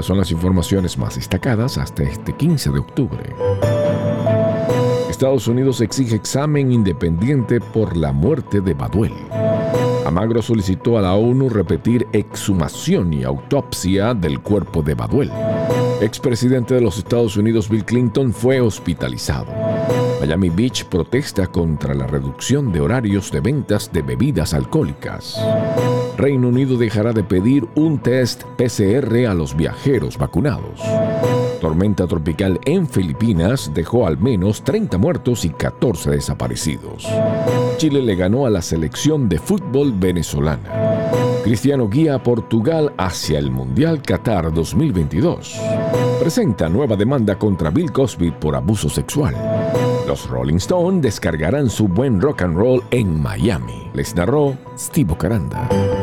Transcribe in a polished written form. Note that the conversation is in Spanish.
Estas son las informaciones más destacadas hasta este 15 de octubre. Estados Unidos exige examen independiente por la muerte de Baduel. Almagro solicitó a la ONU repetir exhumación y autopsia del cuerpo de Baduel. Expresidente de los Estados Unidos Bill Clinton fue hospitalizado. Miami Beach protesta contra la reducción de horarios de ventas de bebidas alcohólicas. Reino Unido dejará de pedir un test PCR a los viajeros vacunados. Tormenta tropical en Filipinas dejó al menos 30 muertos y 14 desaparecidos. Chile le ganó a la selección de fútbol venezolana. Cristiano guía a Portugal hacia el Mundial Qatar 2022. Presenta nueva demanda contra Bill Cosby por abuso sexual. Los Rolling Stones descargarán su buen rock and roll en Miami. Les narró Steve Caranda.